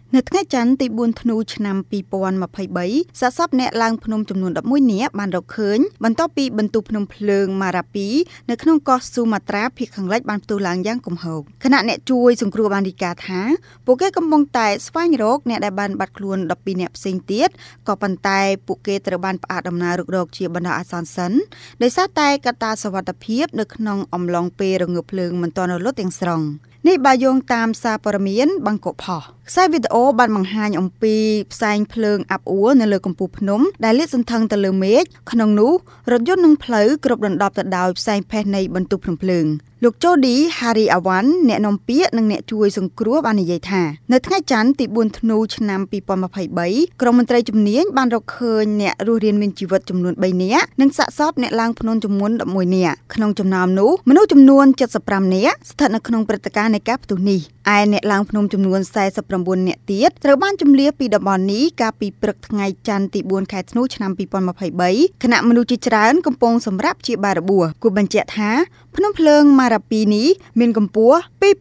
នៅថ្ងៃច័ន្ទទី4ធ្នូឆ្នាំ2023សាកសពអ្នកឡើងភ្នំចំនួន11នាក់បានរកឃើញបន្ទាប់ពីបន្ទប់ភ្នំភ្លើងម៉ារ៉ាពីនៅក្នុងកោះស៊ូម៉ាត្រាភាគខាងលិចបានផ្ទុះឡើងយ៉ាងគំហុកខណៈអ្នកជួយសង្គ្រោះបានរាយការណ៍ថាពួកគេកំពុងតែស្វែងរកអ្នកដែលបានបាត់ខ្លួន12នាក់ផ្សេងទៀតក៏ប៉ុន្តែពួកគេត្រូវបានផ្អាកដំណើររុករកជាបណ្ដោះអាសន្នសិនដោយសារតែកត្តាសុវត្ថិភាពនៅក្នុងអំឡុងពេលរងើបភ្លើងមិនទាន់រលត់ទាំងស្រុងនេះបើយោងតាមសារព័ត៌មានបាងកកផុសខ្សែវីដេអូបានបង្ហាញអំពីផ្សែងភ្លើងអាប់អួរនៅលើកំពូលភ្នំដែលលាតសន្ធឹងទៅលើមេឃក្នុងនោះរថយន្តនិងផ្លូវគ្រប់ដណ្ដប់ទៅដោយផ្សែងផេះនៃបន្ទប់ភ្លើងលោកជូឌីហារីអាវ៉ាន់អ្នកនាំពាក្យនិងអ្នកជួយសង្គ្រោះបាននិយាយថានៅថ្ងៃច័ន្ទទី4ធ្នូឆ្នាំ2023ក្រុមមន្ត្រីជំនាញបានរកឃើញអ្នករស់រានមានជីវិតចំនួន3នាក់និងសាកសពអ្នកឡើងភ្នំចំនួន11នាក់ក្នុងចំណោមនោះមនុស្សចំនួន75នាក់ស្ថិតនៅក្នុងព្រឹត្តិការណ៍នៃការផ្ទុះនេះឯអ្នកឡើងភ្នំចំនួន49នាក់ទៀតត្រូវបានជម្លៀសពីតំបន់នេះកាលពីព្រឹកថ្ងៃច័ន្ទទី4ខែធ្នូឆ្នាំ2023ខណៈមនុស្សជាច្រើនកំពុងសម្រាប់ជាបារបួសគួរបញ្ជាក់ថាភ្នំភ្លើងម៉ារ៉ាពីនេះមានកម្ពស់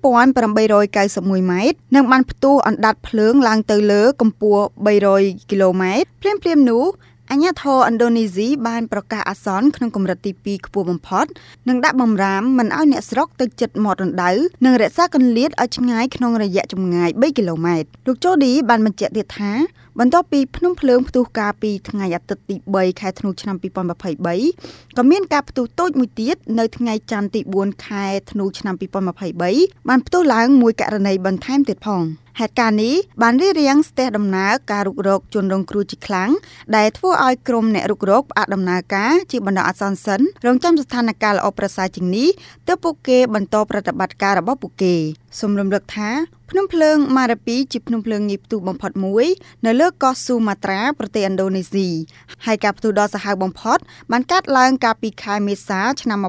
2891ម៉ែត្រនិងបានផ្ទុះអណ្ដាតភ្លើងឡើងទៅលើកម្ពស់300គីឡូម៉ែត្រភ្លាមៗនោះអាជ្ញាធរឥណ្ឌូនេស៊ីបានប្រកាសអាសន្នក្នុងកម្រិតទី2ខ្ពស់បំផុតនិងដាក់បម្រាមមិនឲ្យអ្នកស្រុកទៅជិតមាត់រណ្ដៅនិងរក្សាគម្លាតឲ្យឆ្ងាយក្នុងរយៈចម្ងាយ3គីឡូម៉ែត្រលោកជូឌីបានបញ្ជាក់ទៀតថាបន្ទាប់ពីភ្នំភ្លើងផ្ទុះកាលពីថ្ងៃអាទិត្យទី3ខែធ្នូឆ្នាំ2023ក៏មានការផ្ទុះតូចមួយទៀតនៅថ្ងៃច័ន្ទទី4ខែធ្នូឆ្នាំ2023បានផ្ទុះឡើងមួយករណីបន្ថែមទៀតផងហេតុការណ៍នេះបានរារាំងស្ទះដំណើរការរុករកជនរងគ្រោះជាខ្លាំងដែលធ្វើឲ្យក្រុមអ្នករុករកផ្អាកដំណើរការជាបណ្ដោះអាសន្នសិនរងចាំស្ថានភាពល្អប្រសើរជាងនេះទើបពួកគេបន្តប្រតិបត្តិការរបស់ពួកគេសូមរំលឹកថាភ្នំភ្លើងម៉ារ៉ាពីជាភ្នំភ្លើងងាយផ្ទុះបំផុតមួយនៅលើកោះស៊ូម៉ាត្រាប្រទេសឥណ្ឌូនេស៊ីហើយការផ្ទុះដ៏សាហាវបំផុតបានកើតឡើងកាលពីខែមេសាឆ្នាំ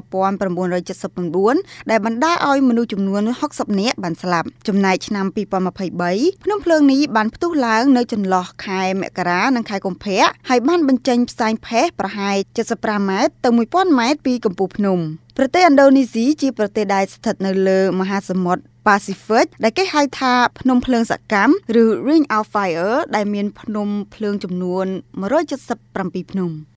1979ដែលបណ្ដាលឲ្យមនុស្សចំនួន60នាក់បានស្លាប់ចំណែកឆ្នាំ2023ភ្នំភ្លើងនេះបានផ្ទុះឡើងនៅចន្លោះខែមករានិងខែកុម្ភៈហើយបានបញ្ចេញផ្សែងផេះប្រហែល75ម៉ែត្រទៅ1000ម៉ែត្រពីកំពូលភ្នំប្រទេសឥណ្ឌូនេស៊ីជាប្រទេសដែលស្ថិតនៅលើមហាសមុទ្រប៉ាស៊ីហ្វិកដែលគេហៅថាភ្នំភ្លើងសកម្មឬ Ring of Fire ដែលមានភ្នំភ្លើងចំនួន177ភ្នំ